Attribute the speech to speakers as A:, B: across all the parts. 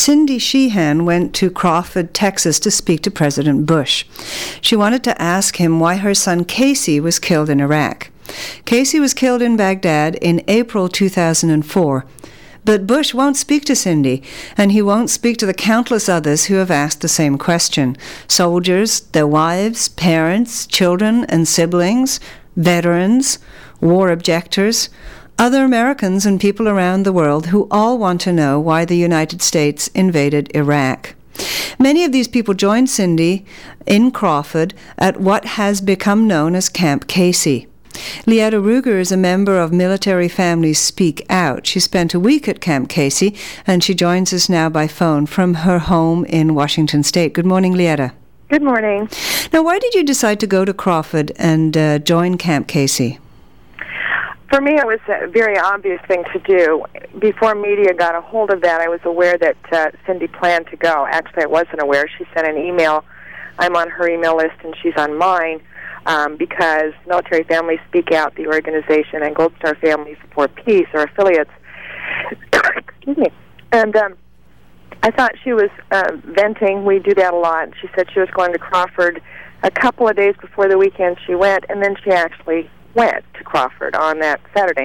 A: Cindy Sheehan went to Crawford, Texas to speak to President Bush. She wanted to ask him why her son Casey was killed in Iraq. Casey was killed in Baghdad in April 2004. But Bush won't speak to Cindy, and he won't speak to the countless others who have asked the same question. Soldiers, their wives, parents, children and siblings, veterans, war objectors, other Americans and people around the world who all want to know why the United States invaded Iraq. Many of these people joined Cindy in Crawford at what has become known as Camp Casey. Lietta Ruger is a member of Military Families Speak Out. She spent a week at Camp Casey, and she joins us now by phone from her home in Washington State. Good morning, Lietta.
B: Good morning.
A: Now, why did you decide to go to Crawford and join Camp Casey?
B: For me, it was a very obvious thing to do. Before media got a hold of that, I was aware that Cindy planned to go. Actually, I wasn't aware. She sent an email. I'm on her email list, and she's on mine. Because Military Families Speak Out, the organization, and Gold Star Families for Peace are affiliates. Excuse me. And I thought she was venting. We do that a lot. She said she was going to Crawford a couple of days before the weekend she went, and then she actually went to Crawford on that Saturday.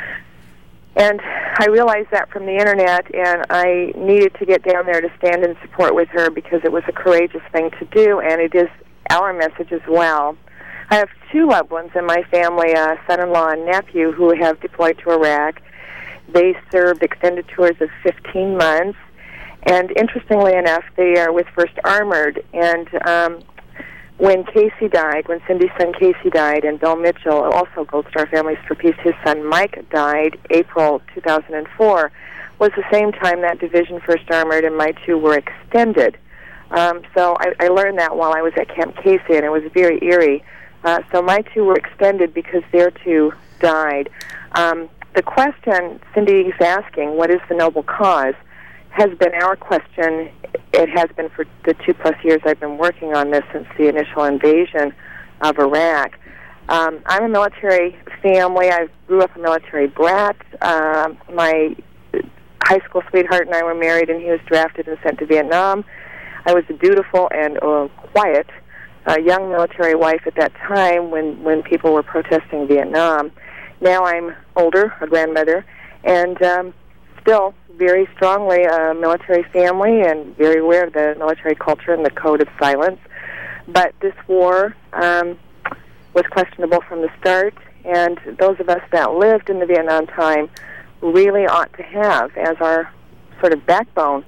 B: And I realized that from the Internet, and I needed to get down there to stand in support with her because it was a courageous thing to do, and it is our message as well. I have two loved ones in my family, a son-in-law and nephew, who have deployed to Iraq. They served extended tours of 15 months, and interestingly enough, they are with 1st Armored. And when Casey died, when Cindy's son Casey died, and Bill Mitchell, also Gold Star Families for Peace, his son Mike died April 2004, was the same time that Division 1st Armored and my two were extended. So I learned that while I was at Camp Casey, and it was very eerie. So my two were extended because their two died. The question Cindy's asking, what is the noble cause, has been our question. It has been for the 2+ years I've been working on this since the initial invasion of Iraq. I'm a military family. I grew up a military brat. My high school sweetheart and I were married, and he was drafted and sent to Vietnam. I was a dutiful and quiet young military wife at that time when people were protesting Vietnam. Now I'm older, a grandmother, and still very strongly a military family and very aware of the military culture and the code of silence. But this war was questionable from the start, and those of us that lived in the Vietnam time really ought to have as our sort of backbone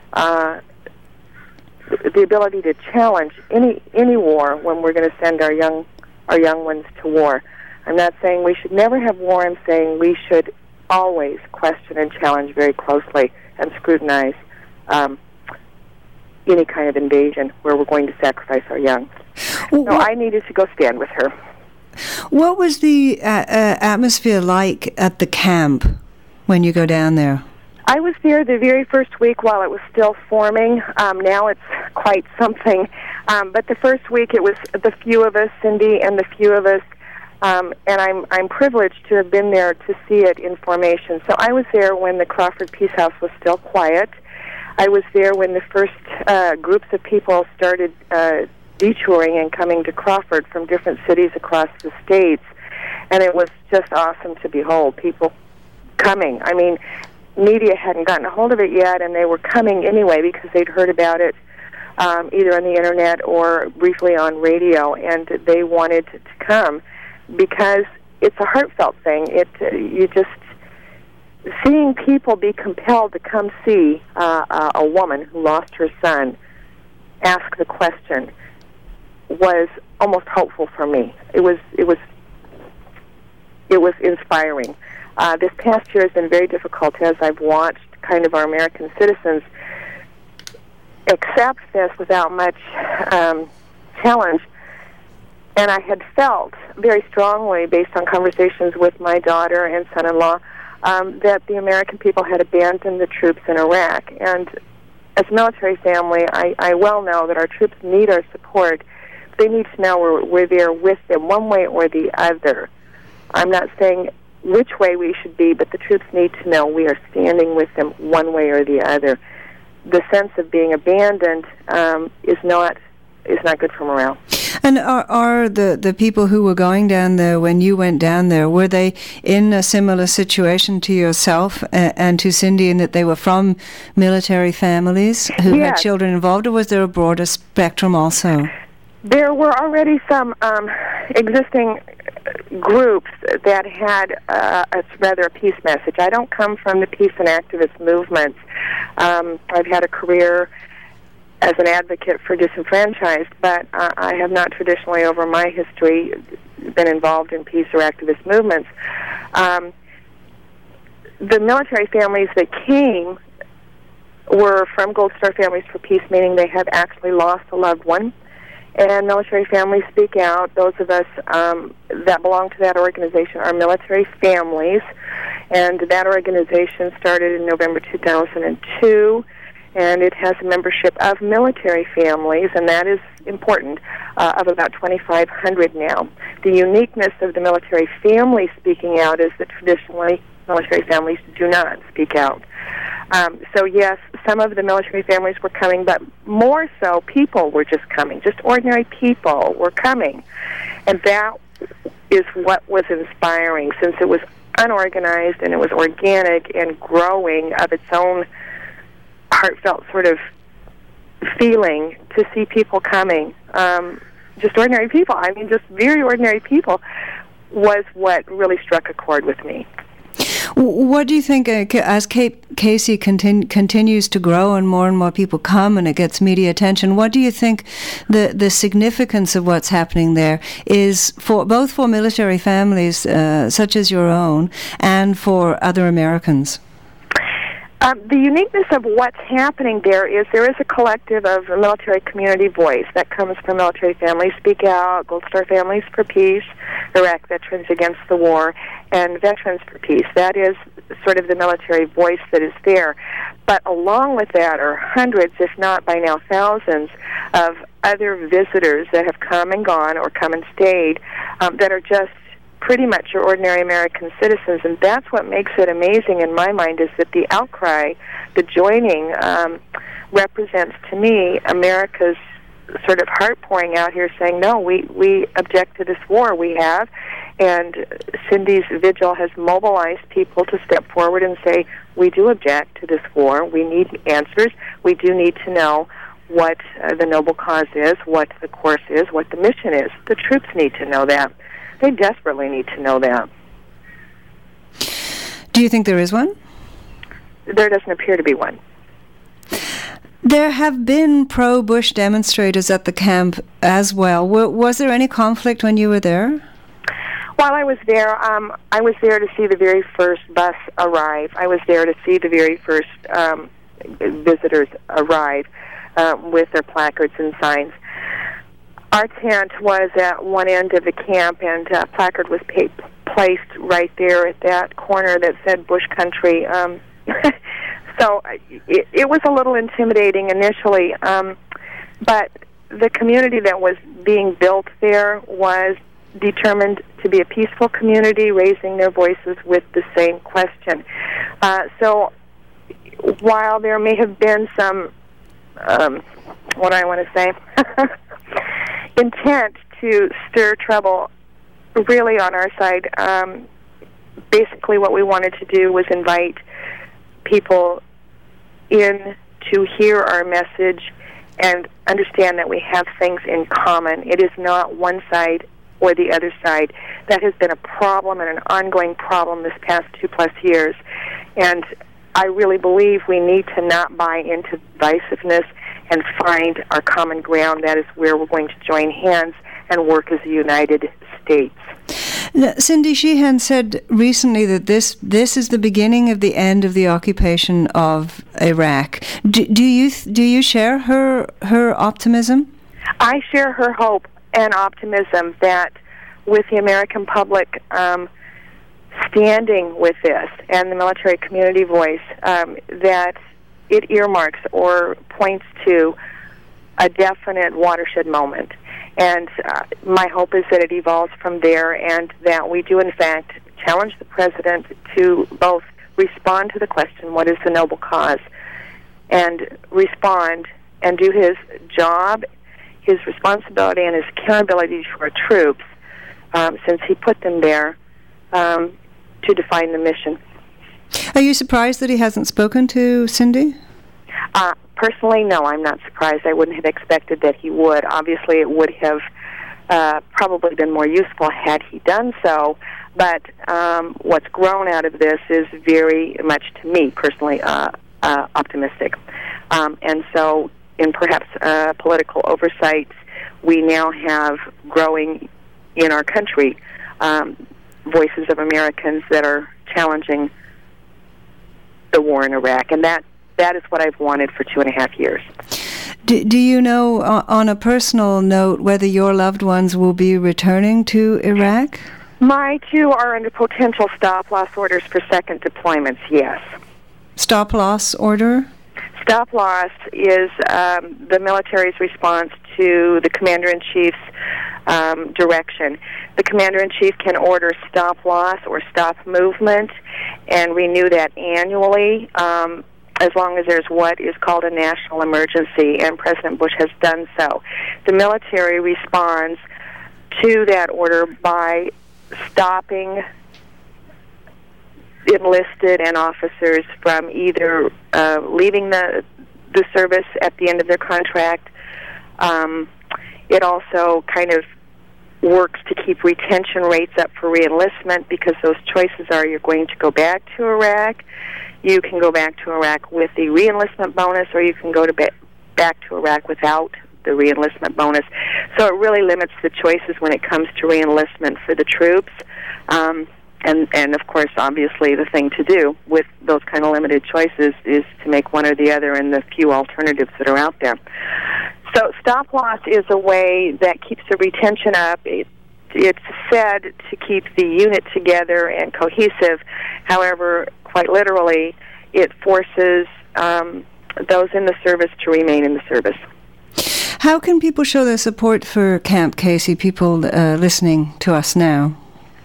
B: the ability to challenge any war when we're going to send our young ones to war. I'm not saying we should never have war. I'm saying we should always question and challenge very closely and scrutinize any kind of invasion where we're going to sacrifice our young. So I needed to go stand with her.
A: What was the atmosphere like at the camp when you go down there?
B: I was there the very first week while it was still forming. Now it's quite something. But the first week it was the few of us, Cindy and the few of us, and I'm privileged to have been there to see it in formation. So I was there when the Crawford Peace House was still quiet. I was there when the first groups of people started detouring and coming to Crawford from different cities across the states. And it was just awesome to behold people coming. I mean, media hadn't gotten a hold of it yet, and they were coming anyway because they'd heard about it either on the Internet or briefly on radio, and they wanted to come because it's a heartfelt thing. You just seeing people be compelled to come see a woman who lost her son ask the question was almost hopeful for me. It was inspiring. This past year has been very difficult as I've watched kind of our American citizens accept this without much challenge. And I had felt very strongly, based on conversations with my daughter and son-in-law, that the American people had abandoned the troops in Iraq. And as a military family, I well know that our troops need our support. They need to know we're there with them one way or the other. I'm not saying which way we should be, but the troops need to know we are standing with them one way or the other. the sense of being abandoned is not good for morale.
A: And are the people who were going down there, when you went down there, were they in a similar situation to yourself and to Cindy, in that they were from military families who had children involved, or was there a broader spectrum also?
B: There were already some existing groups that had a peace message. I don't come from the peace and activist movements. I've had a career as an advocate for disenfranchised, but I have not traditionally, over my history, been involved in peace or activist movements. The military families that came were from Gold Star Families for Peace, meaning they have actually lost a loved one. And military families speak out. Those of us that belong to that organization are military families, and that organization started in November 2002. And it has a membership of military families, and that is important, of about 2,500 now. The uniqueness of the military family speaking out is that traditionally military families do not speak out. So yes, some of the military families were coming, but more so people were just coming. Just ordinary people were coming. And that is what was inspiring, since it was unorganized and it was organic and growing of its own heartfelt sort of feeling to see people coming. Just ordinary people. I mean, just very ordinary people was what really struck a chord with me.
A: What do you think, as Casey continues to grow and more people come and it gets media attention, what do you think the significance of what's happening there is, for both for military families such as your own and for other Americans?
B: The uniqueness of what's happening there is a collective of a military community voice that comes from Military Families Speak Out, Gold Star Families for Peace, Iraq Veterans Against the War, and Veterans for Peace. That is sort of the military voice that is there. But along with that are hundreds, if not by now thousands, of other visitors that have come and gone or come and stayed that are just pretty much your ordinary American citizens, and that's what makes it amazing in my mind, is that the outcry, the joining, represents to me America's sort of heart pouring out here saying, no, we object to this war we have, and Cindy's vigil has mobilized people to step forward and say, we do object to this war, we need answers, we do need to know what the noble cause is, what the course is, what the mission is. The troops need to know that. They desperately need to know that.
A: Do you think there is one?
B: There doesn't appear to be one.
A: There have been pro-Bush demonstrators at the camp as well. Was there any conflict when you were there?
B: While I was there to see the very first bus arrive. I was there to see the very first visitors arrive with their placards and signs. Our tent was at one end of the camp, and a placard was placed right there at that corner that said Bush Country. So it was a little intimidating initially, but the community that was being built there was determined to be a peaceful community, raising their voices with the same question. So while there may have been some, what do I want to say, intent to stir trouble really on our side, basically what we wanted to do was invite people in to hear our message and understand that we have things in common. It is not one side or the other side. That has been a problem and an ongoing problem this past 2+ years. And I really believe we need to not buy into divisiveness and find our common ground. That is where we're going to join hands and work as a United States.
A: Now, Cindy Sheehan said recently that this is the beginning of the end of the occupation of Iraq. Do you share her optimism?
B: I share her hope and optimism that with the American public standing with this and the military community voice, that it earmarks or points to a definite watershed moment. And my hope is that it evolves from there, and that we do, in fact, challenge the President to both respond to the question, what is the noble cause, and respond and do his job, his responsibility, and his accountability for our troops, since he put them there to define the mission.
A: Are you surprised that he hasn't spoken to Cindy?
B: Personally, no, I'm not surprised. I wouldn't have expected that he would. Obviously, it would have probably been more useful had he done so, but what's grown out of this is very much, to me personally, optimistic. And so, in perhaps political oversight, we now have growing in our country voices of Americans that are challenging the war in Iraq, and that is what I've wanted for 2.5 years.
A: Do you know, on a personal note, whether your loved ones will be returning to Iraq?
B: My two are under potential stop-loss orders for second deployments, yes.
A: Stop-loss order?
B: Stop-loss is the military's response to the Commander-in-Chief's direction. The Commander-in-Chief can order stop-loss or stop movement and renew that annually, as long as there's what is called a national emergency, and President Bush has done so. The military responds to that order by stopping enlisted and officers from either leaving the service at the end of their contract. It also kind of works to keep retention rates up for reenlistment, because those choices are: you're going to go back to Iraq, you can go back to Iraq with the reenlistment bonus, or you can go to back to Iraq without the reenlistment bonus. So it really limits the choices when it comes to reenlistment for the troops. And of course, obviously, the thing to do with those kind of limited choices is to make one or the other in the few alternatives that are out there. So stop-loss is a way that keeps the retention up. It's said to keep the unit together and cohesive. However, quite literally, it forces those in the service to remain in the service.
A: How can people show their support for Camp Casey, people listening to us now?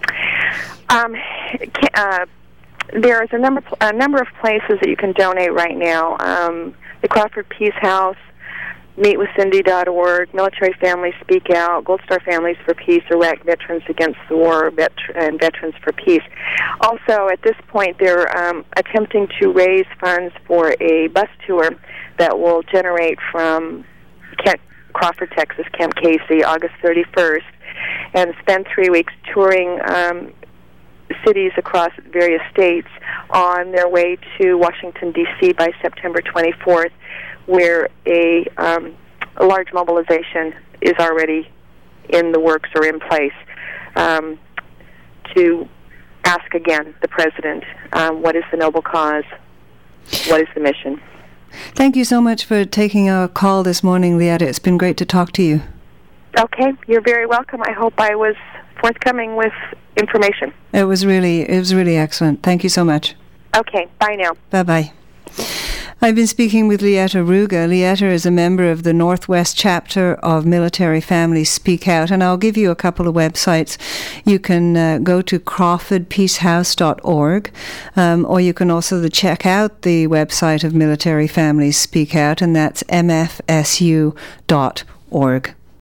B: There's a number of places that you can donate right now. The Crawford Peace House, meetwithcindy.org, Military Families Speak Out, Gold Star Families for Peace, Iraq Veterans Against the War, and Veterans for Peace. Also, at this point, they're attempting to raise funds for a bus tour that will generate from Crawford, Texas, Camp Casey, August 31st, and spend 3 weeks touring cities across various states on their way to Washington, D.C. by September 24th, where a large mobilization is already in the works or in place to ask again the President, what is the noble cause, what is the mission.
A: Thank you so much for taking our call this morning, Leetta. It's been great to talk to you.
B: Okay, you're very welcome. I hope I was forthcoming with information.
A: It was really excellent. Thank you so much.
B: Okay, bye now.
A: Bye-bye. I've been speaking with Leetta Ruga. Leetta is a member of the Northwest chapter of Military Families Speak Out, and I'll give you a couple of websites. You can go to crawfordpeacehouse.org, or you can also check out the website of Military Families Speak Out, and that's mfsu.org.